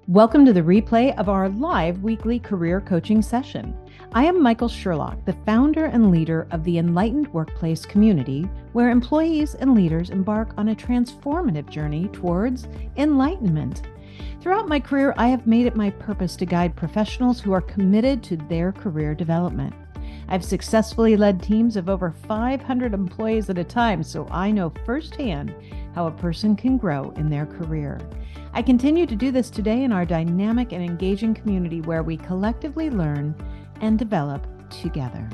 Welcome to the replay of our live weekly career coaching session. I am Michael Sherlock, the founder and leader of the Enlightened Workplace community, where employees and leaders embark on a transformative journey towards enlightenment. Throughout my career, I have made it my purpose to guide professionals who are committed to their career development. I've successfully led teams of over 500 employees at a time, so I know firsthand how a person can grow in their career. I continue to do this today in our dynamic and engaging community where we collectively learn and develop together.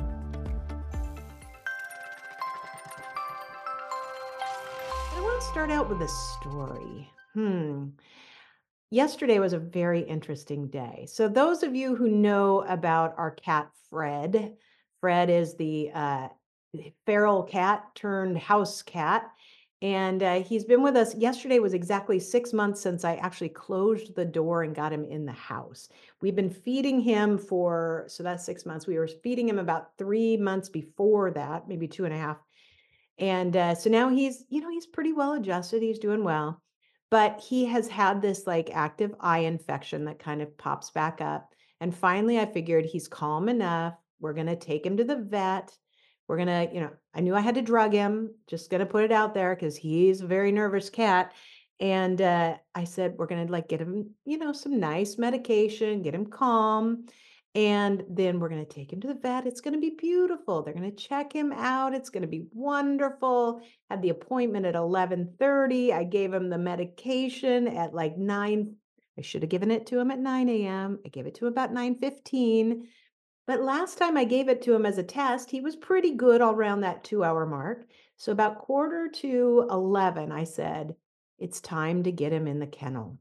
I want to start out with a story. Yesterday was a very interesting day. So those of you who know about our cat, Fred, Fred is the feral cat turned house cat. And he's been with us. Yesterday was exactly 6 months since I actually closed the door and got him in the house. We've been feeding him so that's 6 months. We were feeding him about 3 months before that, maybe 2.5. And so now he's pretty well adjusted. He's doing well. But he has had this like active eye infection that kind of pops back up. And finally, I figured he's calm enough. We're going to take him to the vet. We're going to, I knew I had to drug him, just going to put it out there because he's a very nervous cat. And I said, we're going to like get him, some nice medication, get him calm. And then we're going to take him to the vet. It's going to be beautiful. They're going to check him out. It's going to be wonderful. Had the appointment at 11:30. I gave him the medication at like 9. I should have given it to him at 9 a.m. I gave it to him about 9:15. But last time I gave it to him as a test, he was pretty good all around that 2-hour mark. So about quarter to 11, I said, it's time to get him in the kennel.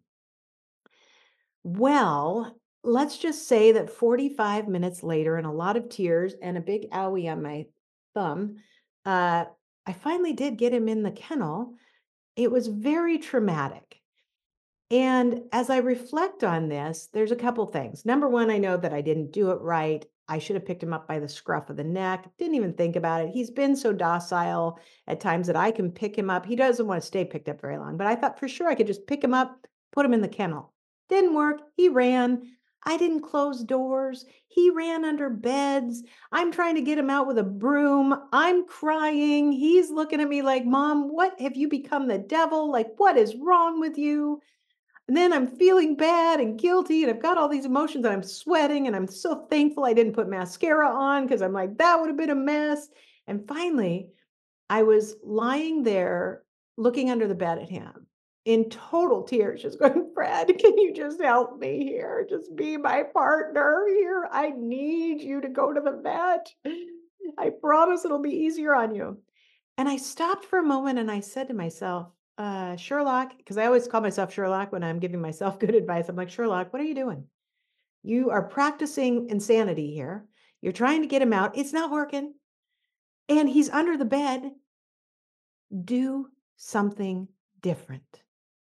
Well, let's just say that 45 minutes later, and a lot of tears and a big owie on my thumb, I finally did get him in the kennel. It was very traumatic. And as I reflect on this, there's a couple things. Number one, I know that I didn't do it right. I should have picked him up by the scruff of the neck. Didn't even think about it. He's been so docile at times that I can pick him up. He doesn't want to stay picked up very long, but I thought for sure I could just pick him up, put him in the kennel. Didn't work. He ran. I didn't close doors. He ran under beds. I'm trying to get him out with a broom. I'm crying. He's looking at me like, Mom, what have you become the devil? Like, what is wrong with you? And then I'm feeling bad and guilty, and I've got all these emotions, and I'm sweating, and I'm so thankful I didn't put mascara on because I'm like, that would have been a mess. And finally, I was lying there looking under the bed at him in total tears, just going, Fred, can you just help me here? Just be my partner here. I need you to go to the vet. I promise it'll be easier on you. And I stopped for a moment and I said to myself, Sherlock, because I always call myself Sherlock when I'm giving myself good advice. I'm like, Sherlock, what are you doing? You are practicing insanity here. You're trying to get him out. It's not working. And he's under the bed. Do something different.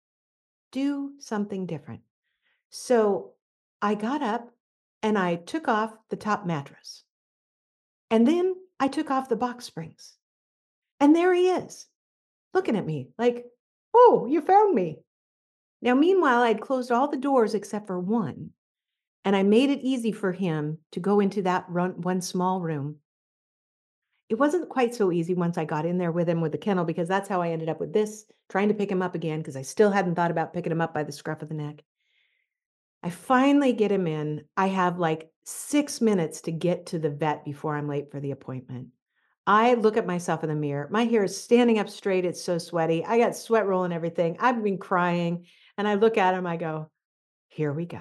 Do something different. So I got up and I took off the top mattress. And then I took off the box springs. And there he is, looking at me like, oh, you found me. Now, meanwhile, I'd closed all the doors except for one, and I made it easy for him to go into that one small room. It wasn't quite so easy once I got in there with him with the kennel because that's how I ended up with this, trying to pick him up again because I still hadn't thought about picking him up by the scruff of the neck. I finally get him in. I have like 6 minutes to get to the vet before I'm late for the appointment. I look at myself in the mirror. My hair is standing up straight. It's so sweaty. I got sweat rolling everything. I've been crying. And I look at him. I go, here we go.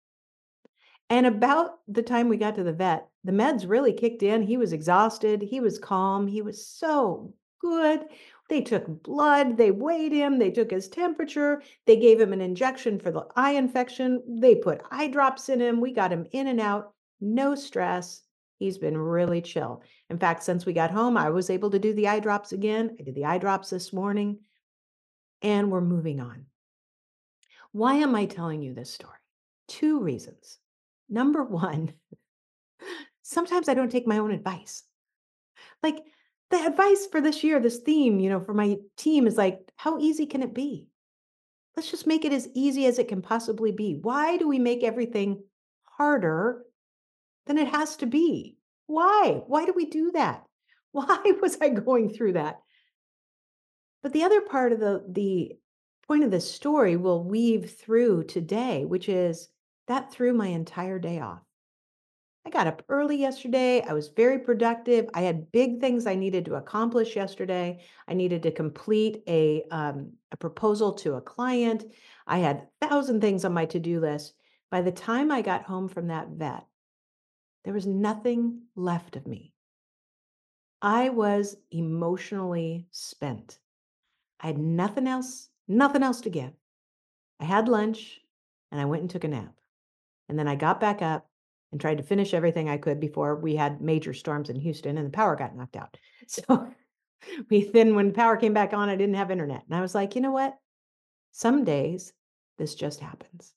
And about the time we got to the vet, the meds really kicked in. He was exhausted. He was calm. He was so good. They took blood. They weighed him. They took his temperature. They gave him an injection for the eye infection. They put eye drops in him. We got him in and out. No stress. He's been really chill. In fact, since we got home, I was able to do the eye drops again. I did the eye drops this morning, and we're moving on. Why am I telling you this story? 2 reasons. Number 1, sometimes I don't take my own advice. Like, the advice for this year, this theme, for my team is like, how easy can it be? Let's just make it as easy as it can possibly be. Why do we make everything harder than it has to be? Why? Why do we do that? Why was I going through that? But the other part of the point of this story will weave through today, which is that threw my entire day off. I got up early yesterday. I was very productive. I had big things I needed to accomplish yesterday. I needed to complete a proposal to a client. I had 1,000 things on my to-do list. By the time I got home from that vet, there was nothing left of me. I was emotionally spent. I had nothing else to give. I had lunch and I went and took a nap. And then I got back up and tried to finish everything I could before we had major storms in Houston and the power got knocked out. So when the power came back on, I didn't have internet. And I was like, you know what? Some days this just happens.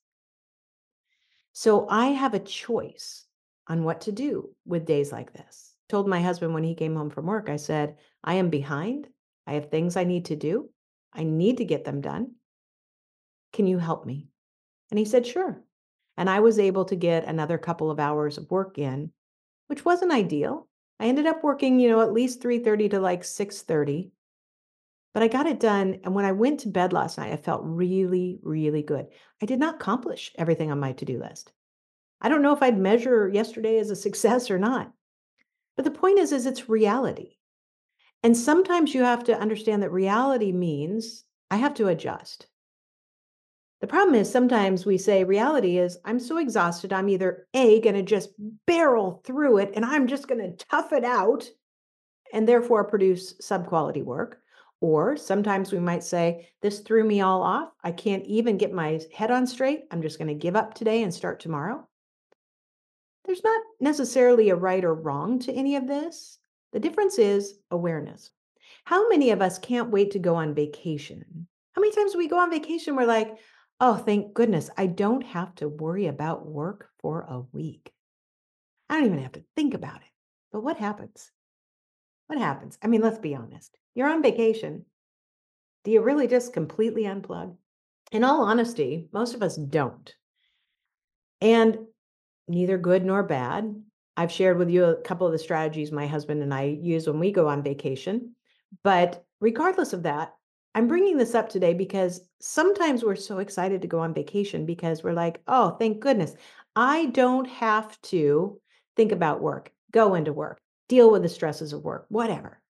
So I have a choice on what to do with days like this. Told my husband when he came home from work, I said, I am behind. I have things I need to do. I need to get them done. Can you help me? And he said, sure. And I was able to get another couple of hours of work in, which wasn't ideal. I ended up working, at least 3:30 to like 6:30, but I got it done. And when I went to bed last night, I felt really, really good. I did not accomplish everything on my to-do list. I don't know if I'd measure yesterday as a success or not. But the point is it's reality. And sometimes you have to understand that reality means I have to adjust. The problem is sometimes we say reality is I'm so exhausted, I'm either A, going to just barrel through it and I'm just going to tough it out and therefore produce subquality work. Or sometimes we might say, this threw me all off. I can't even get my head on straight. I'm just going to give up today and start tomorrow. There's not necessarily a right or wrong to any of this. The difference is awareness. How many of us can't wait to go on vacation? How many times we go on vacation, we're like, oh, thank goodness, I don't have to worry about work for a week. I don't even have to think about it. But what happens? What happens? I mean, let's be honest. You're on vacation. Do you really just completely unplug? In all honesty, most of us don't. And neither good nor bad. I've shared with you a couple of the strategies my husband and I use when we go on vacation. But regardless of that, I'm bringing this up today because sometimes we're so excited to go on vacation because we're like, oh, thank goodness, I don't have to think about work, go into work, deal with the stresses of work, whatever.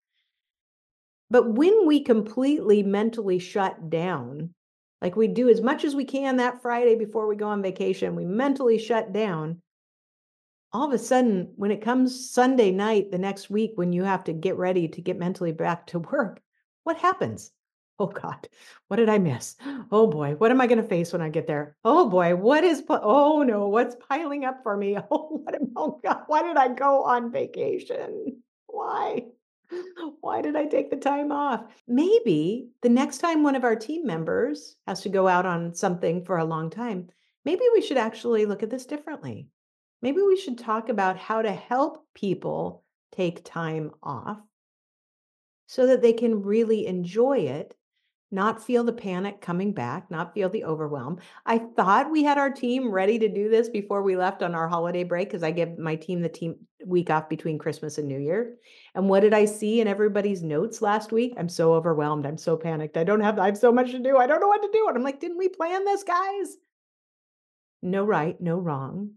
But when we completely mentally shut down, like we do as much as we can that Friday before we go on vacation, we mentally shut down. All of a sudden, when it comes Sunday night the next week, when you have to get ready to get mentally back to work, what happens? Oh God, what did I miss? Oh boy, what am I going to face when I get there? Oh boy, oh no, what's piling up for me? Oh God, why did I go on vacation? Why? Why did I take the time off? Maybe the next time one of our team members has to go out on something for a long time, maybe we should actually look at this differently. Maybe we should talk about how to help people take time off so that they can really enjoy it, not feel the panic coming back, not feel the overwhelm. I thought we had our team ready to do this before we left on our holiday break because I give my team the team week off between Christmas and New Year. And what did I see in everybody's notes last week? I'm so overwhelmed. I'm so panicked. I have so much to do. I don't know what to do. And I'm like, didn't we plan this, guys? No right, no wrong,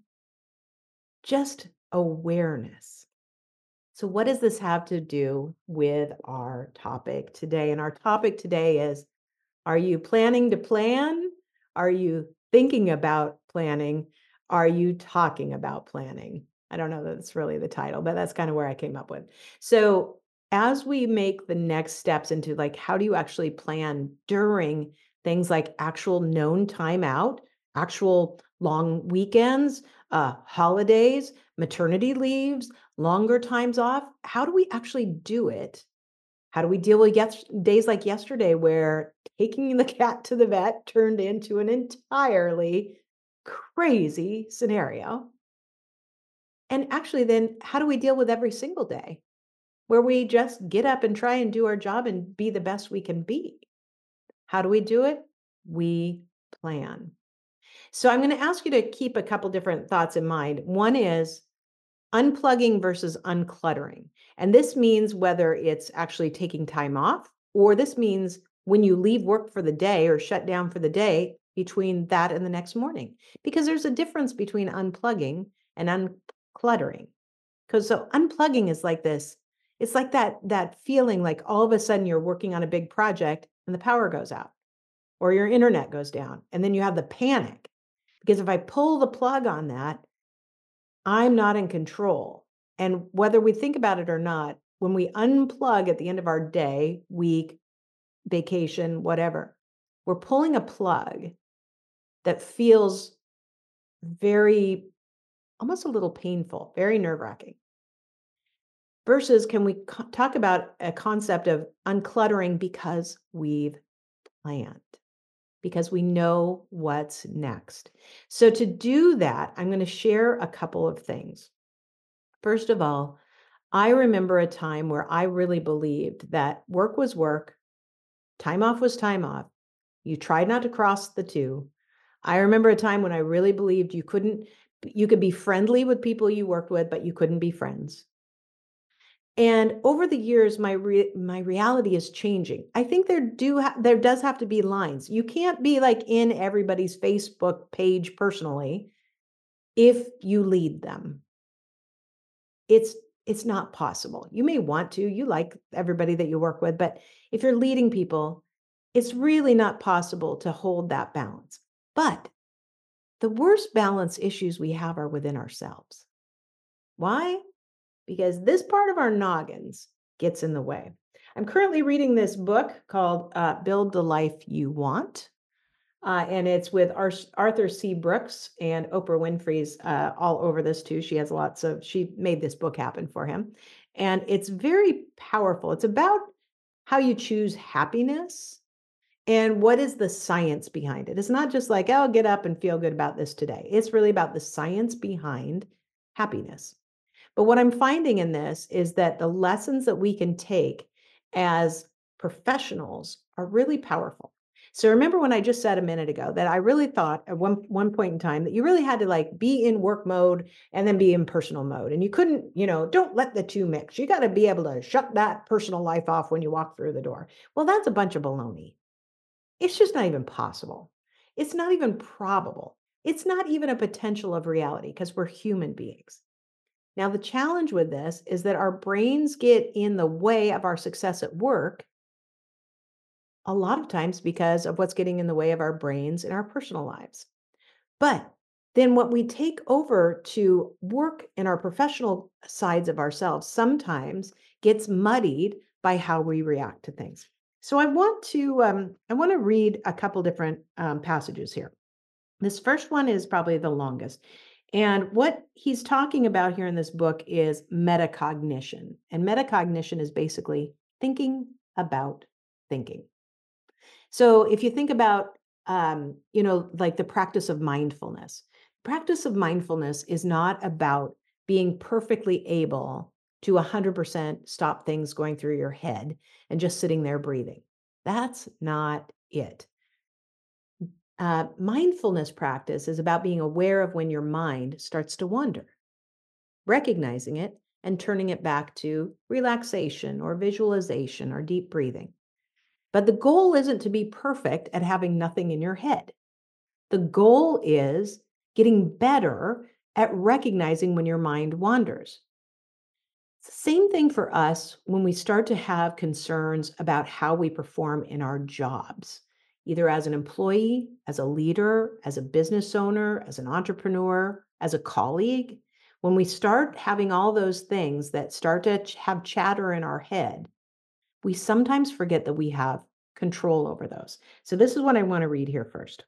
just awareness. So, what does this have to do with our topic today? And our topic today is, are you planning to plan? Are you thinking about planning? Are you talking about planning? I don't know that it's really the title, but that's kind of where I came up with. So, as we make the next steps into like, how do you actually plan during things like actual known time out, actual long weekends, holidays, maternity leaves, longer times off? How do we actually do it? How do we deal with days like yesterday where taking the cat to the vet turned into an entirely crazy scenario? And actually, then how do we deal with every single day where we just get up and try and do our job and be the best we can be? How do we do it? we plan. So I'm going to ask you to keep a couple different thoughts in mind. One is unplugging versus uncluttering. And this means whether it's actually taking time off, or this means when you leave work for the day or shut down for the day between that and the next morning. Because there's a difference between unplugging and uncluttering. Because so unplugging is like this. It's like that feeling like all of a sudden you're working on a big project and the power goes out or your internet goes down. And then you have the panic. Because if I pull the plug on that, I'm not in control. And whether we think about it or not, when we unplug at the end of our day, week, vacation, whatever, we're pulling a plug that feels very, almost a little painful, very nerve wracking. Versus, can we talk about a concept of uncluttering because we've planned, because we know what's next. So, to do that, I'm going to share a couple of things. First of all, I remember a time where I really believed that work was work, time off was time off. You tried not to cross the two. I remember a time when I really believed you could be friendly with people you worked with, but you couldn't be friends. And over the years, my reality is changing. I think there does have to be lines. You can't be like in everybody's Facebook page personally if you lead them. It's it's not possible. You may want to, you like everybody that you work with, but if you're leading people, it's really not possible to hold that balance. But the worst balance issues we have are within ourselves. Why? Because this part of our noggins gets in the way. I'm currently reading this book called Build the Life You Want. And it's with Arthur C. Brooks, and Oprah Winfrey's all over this too. She made this book happen for him. And it's very powerful. It's about how you choose happiness and what is the science behind it. It's not just like, oh, get up and feel good about this today. It's really about the science behind happiness. But what I'm finding in this is that the lessons that we can take as professionals are really powerful. So remember when I just said a minute ago that I really thought at one point in time that you really had to like be in work mode and then be in personal mode. And you couldn't, don't let the two mix. You got to be able to shut that personal life off when you walk through the door. Well, that's a bunch of baloney. It's just not even possible. It's not even probable. It's not even a potential of reality because we're human beings. Now, the challenge with this is that our brains get in the way of our success at work a lot of times because of what's getting in the way of our brains in our personal lives. But then what we take over to work in our professional sides of ourselves sometimes gets muddied by how we react to things. So I want to read a couple different passages here. This first one is probably the longest. And what he's talking about here in this book is metacognition. And metacognition is basically thinking about thinking. So if you think about, like the practice of mindfulness is not about being perfectly able to 100% stop things going through your head and just sitting there breathing. That's not it. Mindfulness practice is about being aware of when your mind starts to wander, recognizing it and turning it back to relaxation or visualization or deep breathing. But the goal isn't to be perfect at having nothing in your head. The goal is getting better at recognizing when your mind wanders. It's the same thing for us when we start to have concerns about how we perform in our jobs, either as an employee, as a leader, as a business owner, as an entrepreneur, as a colleague. When we start having all those things that start to have chatter in our head, we sometimes forget that we have control over those. So, this is what I want to read here first.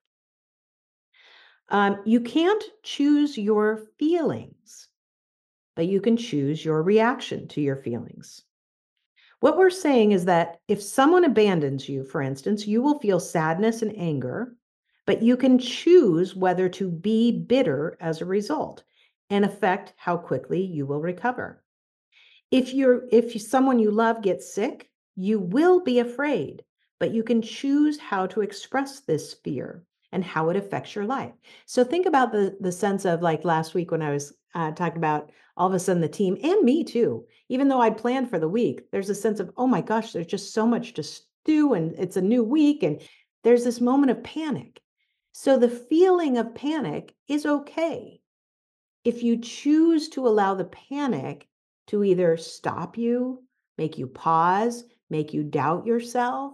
You can't choose your feelings, but you can choose your reaction to your feelings. What we're saying is that if someone abandons you, for instance, you will feel sadness and anger, but you can choose whether to be bitter as a result and affect how quickly you will recover. If someone you love gets sick, you will be afraid, but you can choose how to express this fear and how it affects your life. So think about the sense of like last week when I was talking about all of a sudden the team and me too, even though I'd planned for the week, there's a sense of, oh my gosh, there's just so much to do and it's a new week. And there's this moment of panic. So the feeling of panic is okay. If you choose to allow the panic to either stop you, make you pause, make you doubt yourself,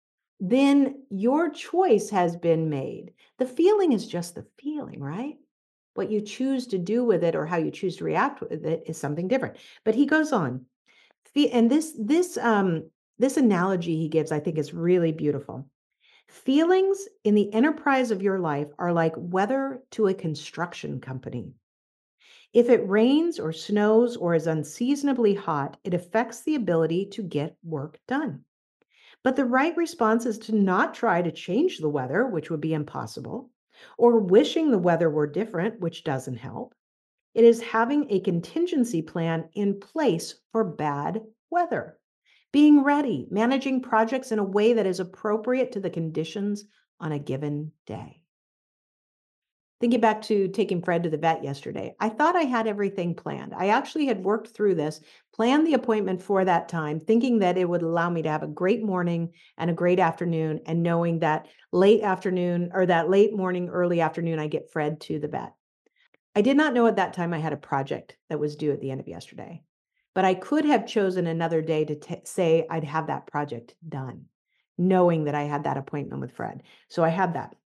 then your choice has been made. The feeling is just the feeling, right? What you choose to do with it or how you choose to react with it is something different. But he goes on, and this analogy he gives, I think, is really beautiful. Feelings in the enterprise of your life are like weather to a construction company. If it rains or snows or is unseasonably hot, it affects the ability to get work done. But the right response is to not try to change the weather, which would be impossible, or wishing the weather were different, which doesn't help. It is having a contingency plan in place for bad weather, being ready, managing projects in a way that is appropriate to the conditions on a given day. Thinking back to taking Fred to the vet yesterday, I thought I had everything planned. I actually had worked through this, planned the appointment for that time, thinking that it would allow me to have a great morning and a great afternoon, and knowing that late afternoon or that late morning, early afternoon, I get Fred to the vet. I did not know at that time I had a project that was due at the end of yesterday, but I could have chosen another day to say I'd have that project done, knowing that I had that appointment with Fred. So I had that.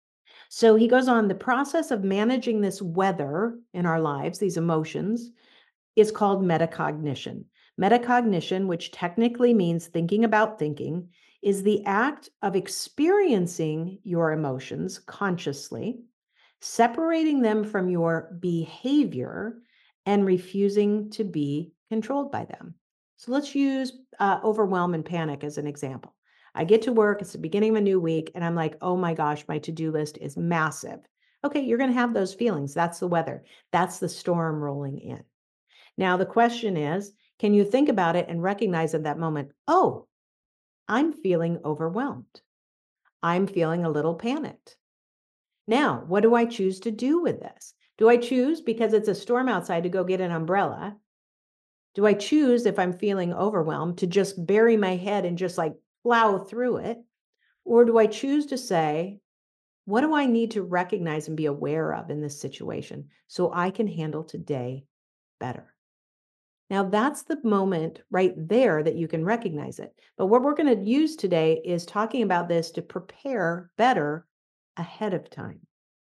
So he goes on, the process of managing this weather in our lives, these emotions, is called metacognition. Metacognition, which technically means thinking about thinking, is the act of experiencing your emotions consciously, separating them from your behavior, and refusing to be controlled by them. So let's use overwhelm and panic as an example. I get to work, it's the beginning of a new week, and I'm like, oh my gosh, my to do list is massive. Okay, you're going to have those feelings. That's the weather, that's the storm rolling in. Now, the question is, can you think about it and recognize at that moment, oh, I'm feeling overwhelmed. I'm feeling a little panicked. Now, what do I choose to do with this? Do I choose, because it's a storm outside, to go get an umbrella? Do I choose, if I'm feeling overwhelmed, to just bury my head and just like plow through it? Or do I choose to say, what do I need to recognize and be aware of in this situation so I can handle today better? Now, that's the moment right there that you can recognize it. But what we're going to use today is talking about this to prepare better ahead of time.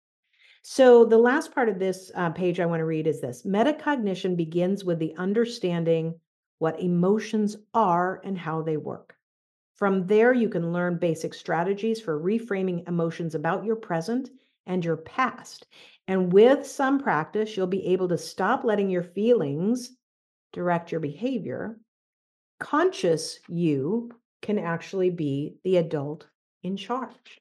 So, the last part of this page I want to read is this: metacognition begins with the understanding what emotions are and how they work. From there, you can learn basic strategies for reframing emotions about your present and your past. And with some practice, you'll be able to stop letting your feelings direct your behavior. Conscious you can actually be the adult in charge.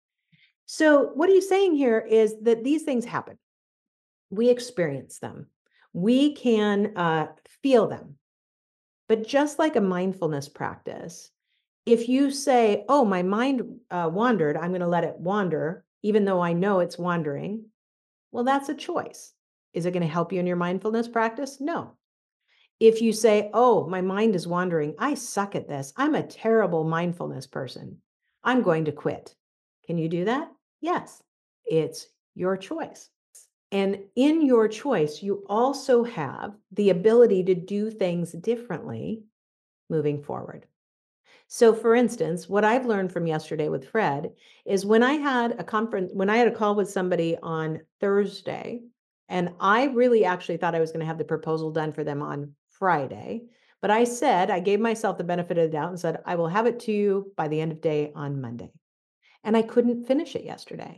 So, what he's saying here is that these things happen. We experience them. We can feel them. But just like a mindfulness practice, if you say, oh, my mind wandered, I'm going to let it wander, even though I know it's wandering, well, that's a choice. Is it going to help you in your mindfulness practice? No. If you say, oh, my mind is wandering, I suck at this, I'm a terrible mindfulness person, I'm going to quit. Can you do that? Yes, it's your choice. And in your choice, you also have the ability to do things differently moving forward. So, for instance, what I've learned from yesterday with Fred is when I had a call with somebody on Thursday, and I really actually thought I was going to have the proposal done for them on Friday. But I gave myself the benefit of the doubt and said, I will have it to you by the end of day on Monday. And I couldn't finish it yesterday.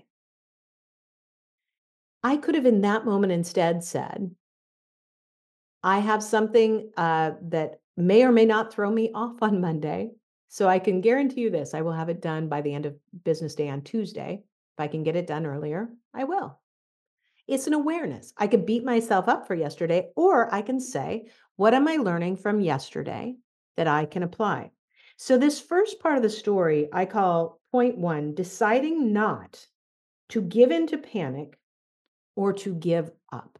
I could have in that moment instead said, I have something that may or may not throw me off on Monday. So I can guarantee you this, I will have it done by the end of business day on Tuesday. If I can get it done earlier, I will. It's an awareness. I could beat myself up for yesterday, or I can say, what am I learning from yesterday that I can apply? So, this first part of the story I call point one, deciding not to give in to panic or to give up.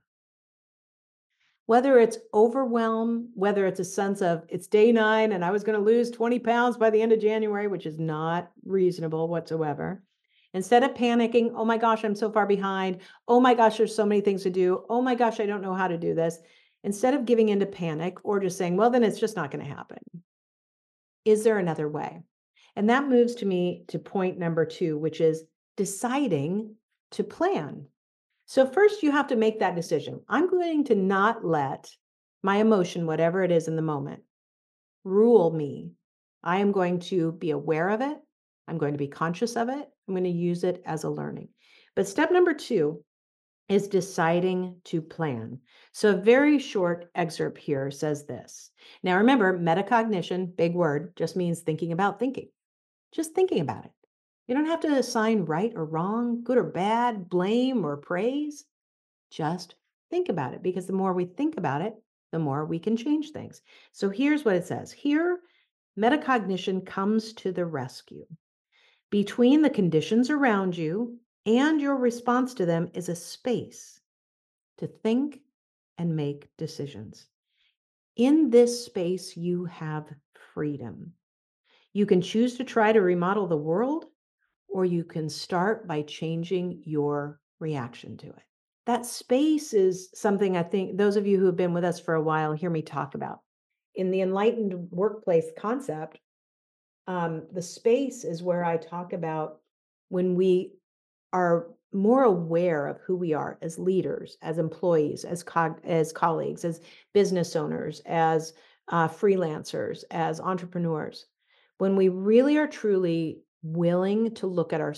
Whether it's overwhelm, whether it's a sense of it's day 9 and I was gonna lose 20 pounds by the end of January, which is not reasonable whatsoever. Instead of panicking, "Oh my gosh, I'm so far behind. Oh my gosh, there's so many things to do. Oh my gosh, I don't know how to do this." Instead of giving into panic or just saying, "Well, then it's just not gonna happen." Is there another way? And that moves to me to point number 2, which is deciding to plan. So first you have to make that decision. I'm going to not let my emotion, whatever it is in the moment, rule me. I am going to be aware of it. I'm going to be conscious of it. I'm going to use it as a learning. But step number 2 is deciding to plan. So a very short excerpt here says this. Now remember, metacognition, big word, just means thinking about thinking. Just thinking about it. You don't have to assign right or wrong, good or bad, blame or praise. Just think about it because the more we think about it, the more we can change things. So here's what it says. Here, metacognition comes to the rescue. Between the conditions around you and your response to them is a space to think and make decisions. In this space, you have freedom. You can choose to try to remodel the world, or you can start by changing your reaction to it. That space is something I think those of you who have been with us for a while hear me talk about. In the enlightened workplace concept, the space is where I talk about when we are more aware of who we are as leaders, as employees, as colleagues, as business owners, as freelancers, as entrepreneurs. When we really are truly willing to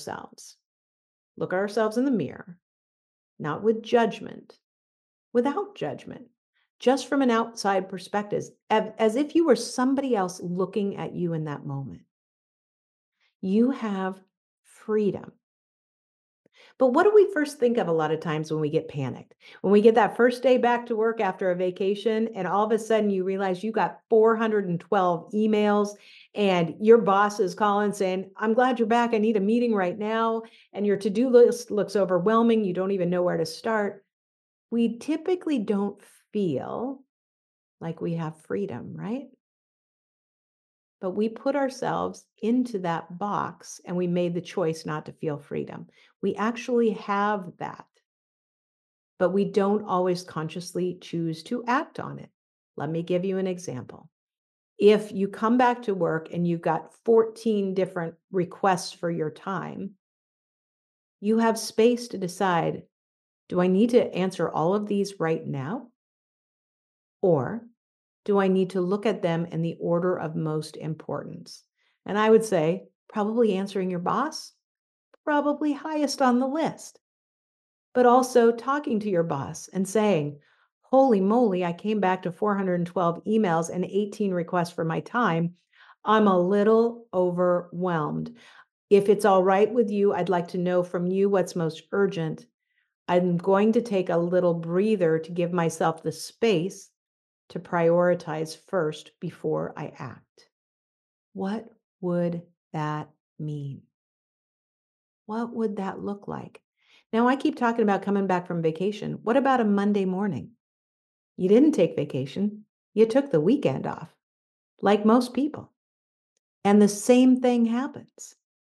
look at ourselves in the mirror, not with judgment, without judgment, just from an outside perspective, as if you were somebody else looking at you in that moment. You have freedom. But what do we first think of a lot of times when we get panicked? When we get that first day back to work after a vacation, and all of a sudden you realize you got 412 emails, and your boss is calling saying, "I'm glad you're back. I need a meeting right now." And your to do list looks overwhelming. You don't even know where to start. We typically don't feel like we have freedom, right? But we put ourselves into that box and we made the choice not to feel freedom. We actually have that, but we don't always consciously choose to act on it. Let me give you an example. If you come back to work and you've got 14 different requests for your time, you have space to decide, do I need to answer all of these right now? Or do I need to look at them in the order of most importance? And I would say, probably answering your boss, probably highest on the list, but also talking to your boss and saying, "Holy moly, I came back to 412 emails and 18 requests for my time. I'm a little overwhelmed. If it's all right with you, I'd like to know from you what's most urgent. I'm going to take a little breather to give myself the space to prioritize first before I act." What would that mean? What would that look like? Now, I keep talking about coming back from vacation. What about a Monday morning? You didn't take vacation, you took the weekend off, like most people. And the same thing happens.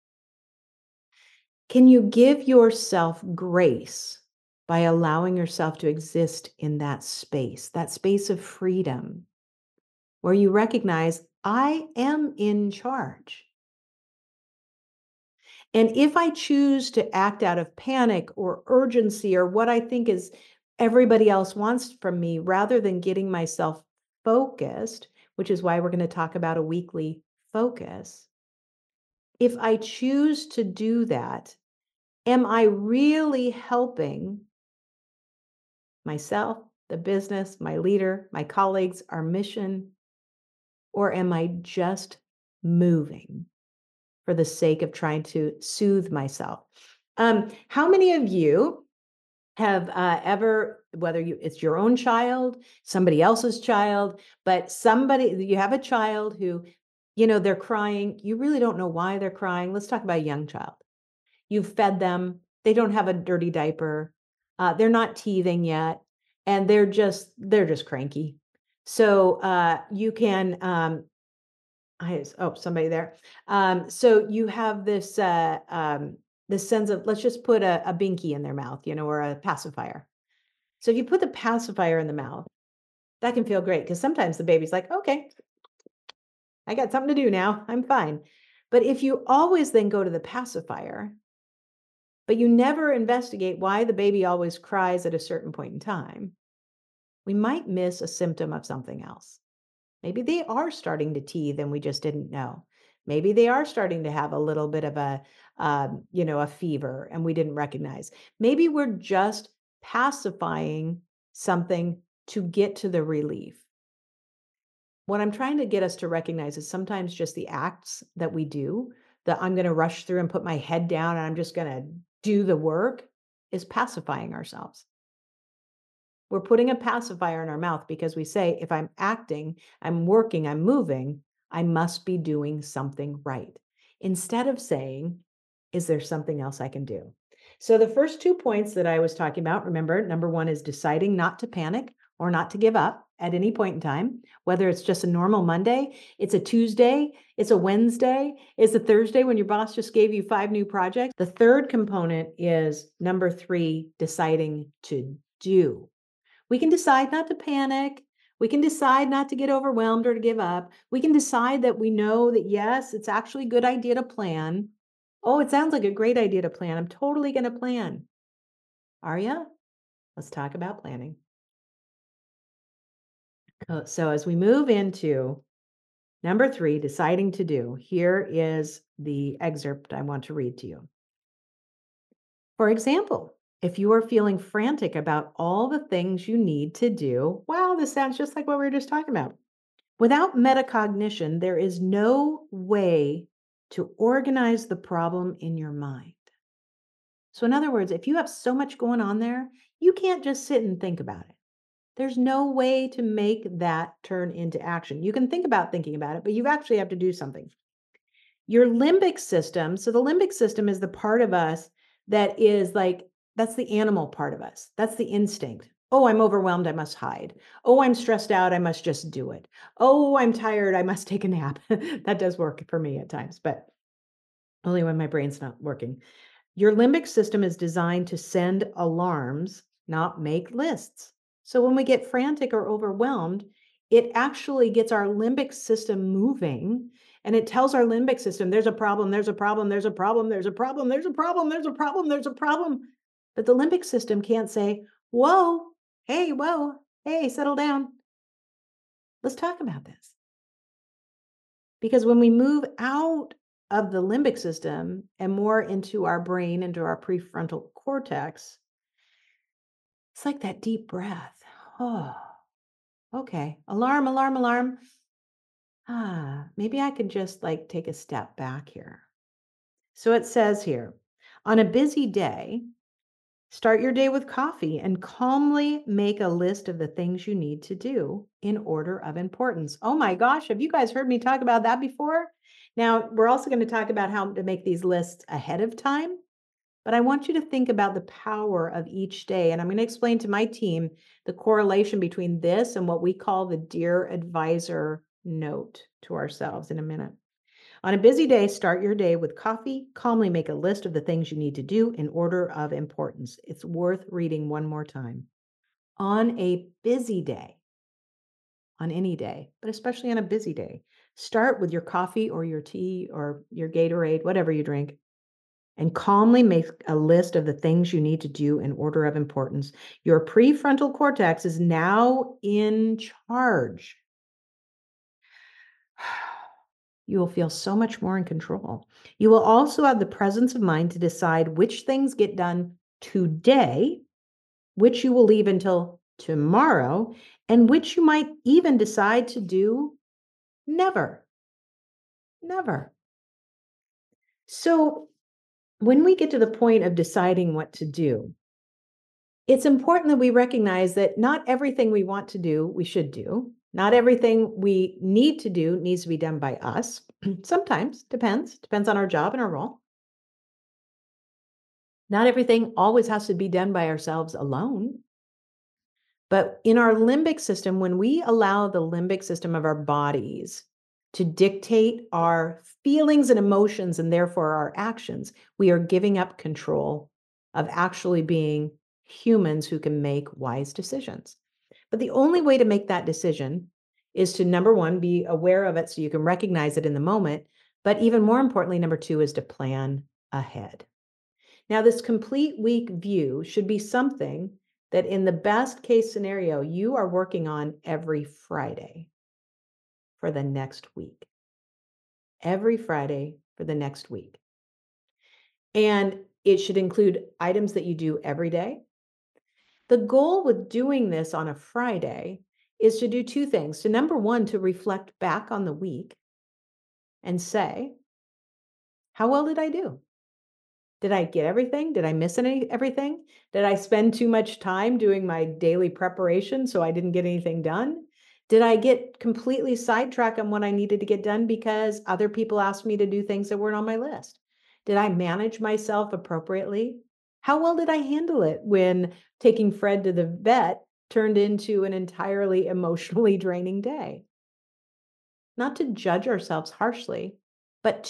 Can you give yourself grace by allowing yourself to exist in that space of freedom, where you recognize I am in charge? And if I choose to act out of panic or urgency or what I think is everybody else wants from me, rather than getting myself focused, which is why we're going to talk about a weekly focus, if I choose to do that, am I really helping myself, the business, my leader, my colleagues, our mission, or am I just moving for the sake of trying to soothe myself? How many of you have ever, whether it's your own child, somebody else's child, but somebody you have a child who They're crying. You really don't know why they're crying. Let's talk about a young child. You've fed them. They don't have a dirty diaper. They're not teething yet, and they're just cranky. So you can somebody there. So you have this sense of, let's just put a binky in their mouth, or a pacifier. So if you put the pacifier in the mouth, that can feel great because sometimes the baby's like, okay, I got something to do now. I'm fine. But if you always then go to the pacifier, but you never investigate why the baby always cries at a certain point in time, we might miss a symptom of something else. Maybe they are starting to teethe and we just didn't know. Maybe they are starting to have a little bit of a fever and we didn't recognize. Maybe we're just pacifying something to get to the relief. What I'm trying to get us to recognize is sometimes just the acts that we do, that I'm going to rush through and put my head down and I'm just going to do the work, is pacifying ourselves. We're putting a pacifier in our mouth because we say, if I'm acting, I'm working, I'm moving, I must be doing something right. Instead of saying, is there something else I can do? So the first 2 points that I was talking about, remember, number 1 is deciding not to panic or not to give up at any point in time, whether it's just a normal Monday, it's a Tuesday, it's a Wednesday, it's a Thursday when your boss just gave you 5 new projects. The third component is number 3, deciding to do. We can decide not to panic. We can decide not to get overwhelmed or to give up. We can decide that we know that, yes, it's actually a good idea to plan. Oh, it sounds like a great idea to plan. I'm totally going to plan. Are you? Let's talk about planning. So, as we move into number 3, deciding to do, here is the excerpt I want to read to you. For example, if you are feeling frantic about all the things you need to do, wow, this sounds just like what we were just talking about. Without metacognition, there is no way to organize the problem in your mind. So, in other words, if you have so much going on there, you can't just sit and think about it. There's no way to make that turn into action. You can think about thinking about it, but you actually have to do something. Your limbic system, so the limbic system is the part of us that is like, that's the animal part of us. That's the instinct. Oh, I'm overwhelmed, I must hide. Oh, I'm stressed out, I must just do it. Oh, I'm tired, I must take a nap. That does work for me at times, but only when my brain's not working. Your limbic system is designed to send alarms, not make lists. So when we get frantic or overwhelmed, it actually gets our limbic system moving and it tells our limbic system there's a problem, there's a problem, there's a problem, there's a problem, there's a problem, there's a problem, there's a problem. But the limbic system can't say, whoa, hey, settle down. Let's talk about this. Because when we move out of the limbic system and more into our brain, into our prefrontal cortex, it's like that deep breath. Oh, okay. Alarm, alarm, alarm. Maybe I could just like take a step back here. So it says here, on a busy day, start your day with coffee and calmly make a list of the things you need to do in order of importance. Oh my gosh, have you guys heard me talk about that before? Now, we're also going to talk about how to make these lists ahead of time, but I want you to think about the power of each day. And I'm going to explain to my team the correlation between this and what we call the Dear Advisor note to ourselves in a minute. On a busy day, start your day with coffee. Calmly make a list of the things you need to do in order of importance. It's worth reading one more time. On a busy day, on any day, but especially on a busy day, start with your coffee or your tea or your Gatorade, whatever you drink, and calmly make a list of the things you need to do in order of importance. Your prefrontal cortex is now in charge. You will feel so much more in control. You will also have the presence of mind to decide which things get done today, which you will leave until tomorrow, and which you might even decide to do never. Never. So, when we get to the point of deciding what to do, it's important that we recognize that not everything we want to do, we should do. Not everything we need to do needs to be done by us. Sometimes, depends on our job and our role. Not everything always has to be done by ourselves alone. But in our limbic system, when we allow the limbic system of our bodies to dictate our feelings and emotions and therefore our actions, we are giving up control of actually being humans who can make wise decisions. But the only way to make that decision is to, number one, be aware of it so you can recognize it in the moment. But even more importantly, number two is to plan ahead. Now, this complete week view should be something that, in the best case scenario, you are working on every Friday for the next week. Every Friday for the next week. And it should include items that you do every day. The goal with doing this on a Friday is to do two things. To number one, to reflect back on the week and say, how well did I do? Did I get everything? Did I miss everything? Did I spend too much time doing my daily preparation so I didn't get anything done? Did I get completely sidetracked on what I needed to get done because other people asked me to do things that weren't on my list? Did I manage myself appropriately? How well did I handle it when taking Fred to the vet turned into an entirely emotionally draining day? Not to judge ourselves harshly, but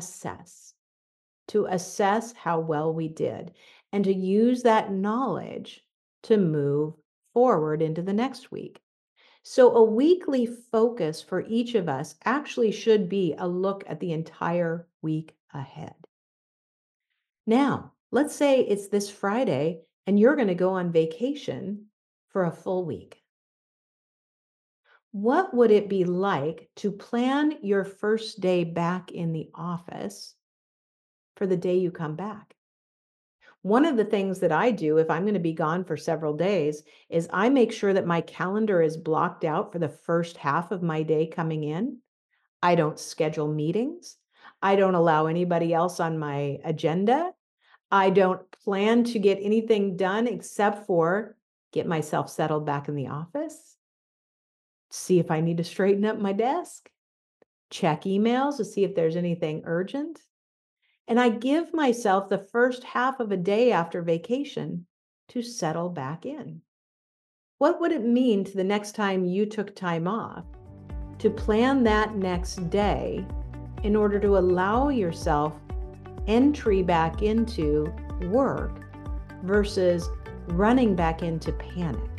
to assess how well we did, and to use that knowledge to move forward into the next week. So, a weekly focus for each of us actually should be a look at the entire week ahead. Now, let's say it's this Friday and you're going to go on vacation for a full week. What would it be like to plan your first day back in the office for the day you come back? One of the things that I do if I'm going to be gone for several days is I make sure that my calendar is blocked out for the first half of my day coming in. I don't schedule meetings. I don't allow anybody else on my agenda. I don't plan to get anything done except for get myself settled back in the office, see if I need to straighten up my desk, check emails to see if there's anything urgent. And I give myself the first half of a day after vacation to settle back in. What would it mean to the next time you took time off to plan that next day in order to allow yourself entry back into work versus running back into panic?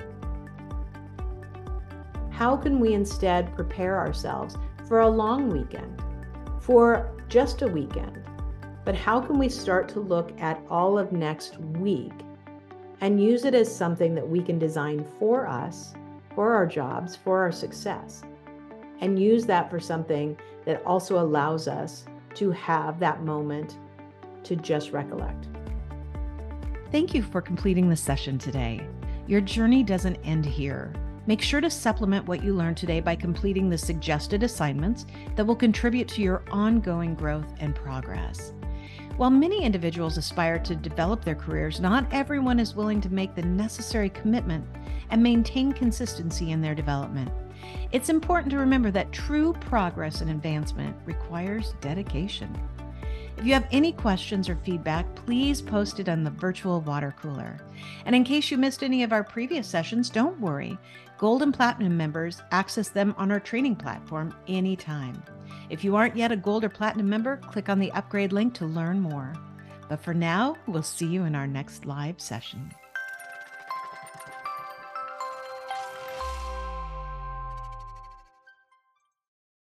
How can we instead prepare ourselves for a long weekend, for just a weekend? But how can we start to look at all of next week and use it as something that we can design for us, for our jobs, for our success, and use that for something that also allows us to have that moment to just recollect? Thank you for completing the session today. Your journey doesn't end here. Make sure to supplement what you learned today by completing the suggested assignments that will contribute to your ongoing growth and progress. While many individuals aspire to develop their careers, not everyone is willing to make the necessary commitment and maintain consistency in their development. It's important to remember that true progress and advancement requires dedication. If you have any questions or feedback, please post it on the virtual water cooler. And in case you missed any of our previous sessions, don't worry. Gold and Platinum members access them on our training platform anytime. If you aren't yet a Gold or Platinum member, click on the upgrade link to learn more. But for now, we'll see you in our next live session.